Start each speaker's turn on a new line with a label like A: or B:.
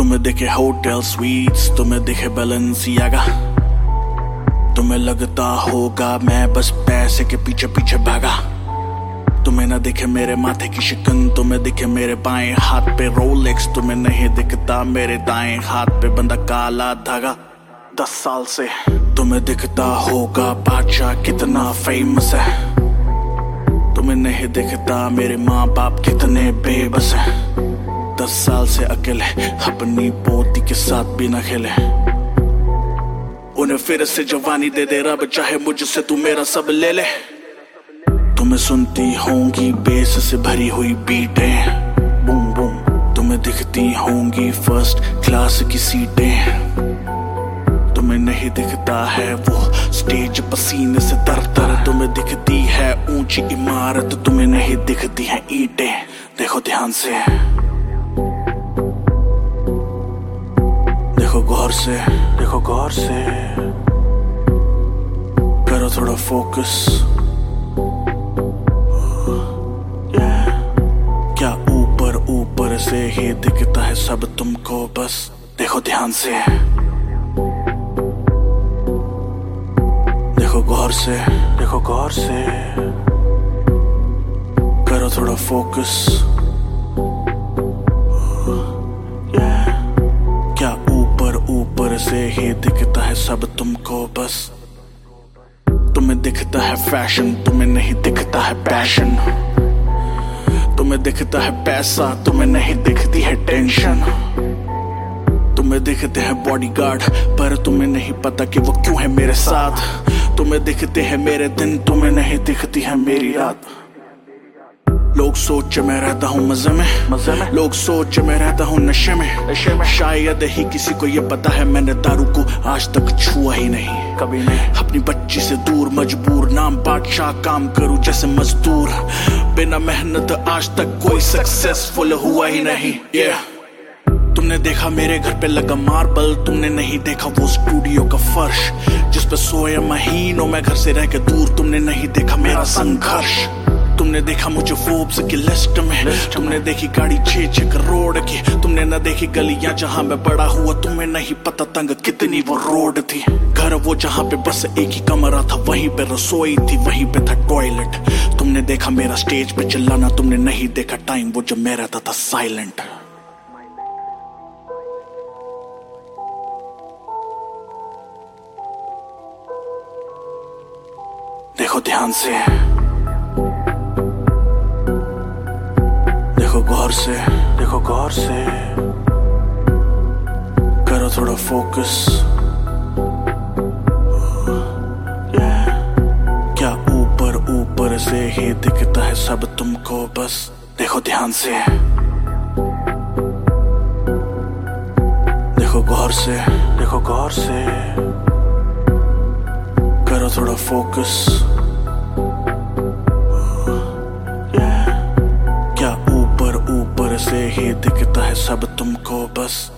A: तुम्हें दिखे hotel sweets, तुम्हें दिखे बैलेंसियागा। तुम्हें लगता होगा मैं बस पैसे के पीछे पीछे भागा। तुम्हें ना दिखे मेरे माथे की शिकन, तुम्हें दिखे मेरे बाएं हाथ पे रोलेक्स। तुम्हें नहीं दिखता मेरे दाएं हाथ पे बंधा काला धागा। 10 साल से तुम्हें दिखता होगा बादशाह कितना फेमस है। तुम्हें नहीं दिखता मेरे माँ बाप कितने बेबस है। 10 साल से अकेले अपनी पोती के साथ भी न खेले। उन्हें फिर से जवानी दे दे रब, चाहे मुझसे तू मेरा सब ले ले। तुम्हें सुनती होंगी बेस से भरी हुई बीटें, बूम बूम। तुम्हें दिखती होंगी फर्स्ट क्लास की सीटें। तुम्हें नहीं दिखता है वो स्टेज पसीने से तर-तर। तुम्हें दिखती है ऊंची इमारत, तुम्हें नहीं दिखती है ईंटें। देखो ध्यान से, देखो गौर से, देखो गौर से, करो थोड़ा फोकस। क्या ऊपर ऊपर से ही दिखता है सब तुमको बस? देखो ध्यान से, देखो गौर से, देखो गौर से, करो थोड़ा फोकस। क्या ऊपर ऊपर से ही दिखता है सब तुमको बस? तुम्हें दिखता है फैशन, तुम्हें नहीं दिखता है पैशन। तुम्हें दिखता है पैसा, तुम्हें नहीं दिखती है टेंशन। तुम्हें दिखते हैं बॉडीगार्ड, पर तुम्हें नहीं पता कि वो क्यों है मेरे साथ। तुम्हें दिखते हैं मेरे दिन, तुम्हें नहीं दिखती है मेरी रात। लोग सोच मैं रहता हूँ मजे में, लोग सोच मैं रहता हूँ नशे में। शायद ही किसी को ये पता है मैंने दारू को आज तक छुआ ही नहीं, कभी नहीं। अपनी बच्ची से दूर मजबूर, नाम बादशाह, काम करूँ जैसे मजदूर। बिना मेहनत आज तक कोई सक्सेसफुल हुआ ही नहीं। तुमने देखा मेरे घर पे लगा मार्बल, तुमने नहीं देखा वो स्टूडियो का फर्श जिस पे सोए महीनों में घर से रह के दूर। तुमने नहीं देखा मेरा संघर्ष। तुमने देखा मुझे फोर्ब्स की लिस्ट में, तुमने देखी गाड़ी 6 करोड़ की। तुमने न देखी गलियां जहां मैं बड़ा हुआ, तुम्हें नहीं पता तंग कितनी वो रोड थी। घर वो जहां पे बस एक ही कमरा था, वहीं पे रसोई थी, वहीं पे था टॉयलेट। तुमने देखा मेरा स्टेज पे चिल्लाना, तुमने नहीं देखा टाइम वो जब मैं रहता था साइलेंट। देखो ध्यान से, देखो गौर से, देखो गौर से, करो थोड़ा फोकस। क्या ऊपर ऊपर से ही दिखता है सब तुमको बस? देखो ध्यान से, देखो गौर से, देखो गौर से, करो थोड़ा फोकस। ऊपर से ही दिखता है सब तुमको बस?